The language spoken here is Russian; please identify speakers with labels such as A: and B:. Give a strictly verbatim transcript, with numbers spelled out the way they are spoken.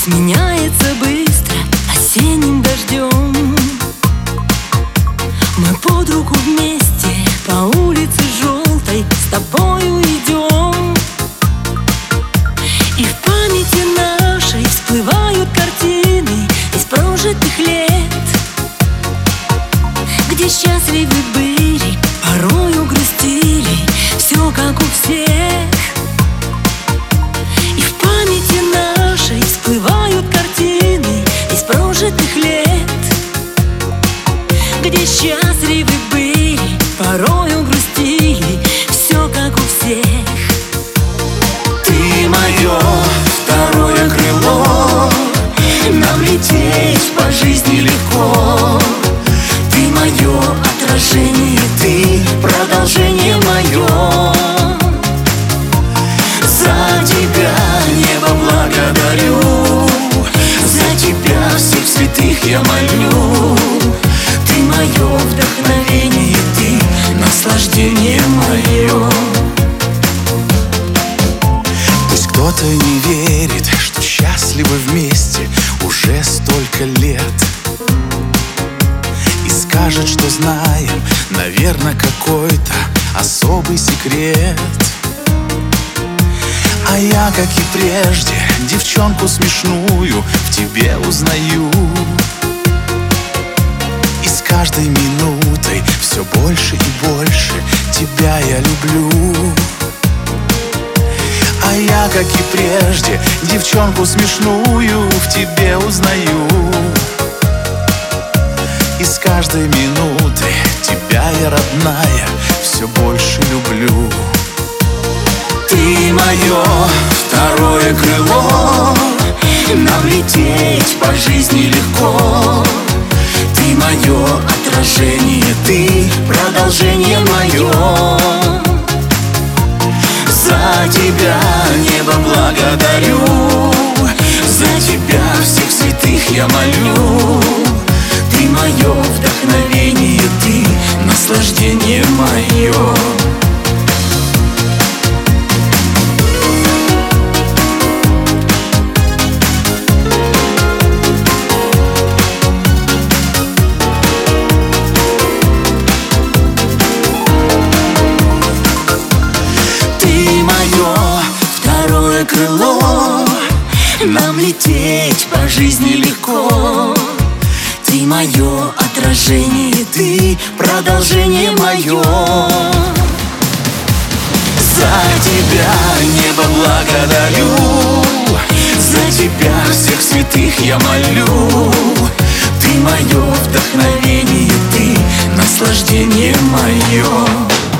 A: сменяется быстро осенним дождем. Мы под руку вместе по улице желтой с тобою идем. И в памяти нашей всплывают картины из прожитых лет, где счастливы были, порою грустили, все как у всех. И в памяти нашей всплывают картины из прожитых лет, где счастливы были, порою грустили, все как у всех.
B: Ты мое второе крыло, нам лететь по жизни легко. Ты мое отражение, ты продолжение мое. За тебя небо благодарю, за тебя всех святых я молю. Ты мое вдохновение, ты наслаждение мое. Пусть кто-то не верит, что счастливы вместе уже столько лет, и скажет, что знаем, наверное, какой-то особый секрет. А я, как и прежде, девчонку смешную в тебе узнаю. И с каждой минутой все больше и больше тебя я люблю. А я, как и прежде, девчонку смешную в тебе узнаю. И с каждой минутой тебя я, родная, все больше люблю. Ты мое второе крыло, нам лететь по жизни легко. Ты мое отражение, ты продолжение мое. За тебя небо благодарю, за тебя всех святых я молю. Ты мое вдохновение, ты наслаждение мое. Крыло, нам лететь по жизни легко. Ты мое отражение, ты продолжение мое. За тебя небо благодарю, за тебя всех святых я молю. Ты мое вдохновение, ты наслаждение мое.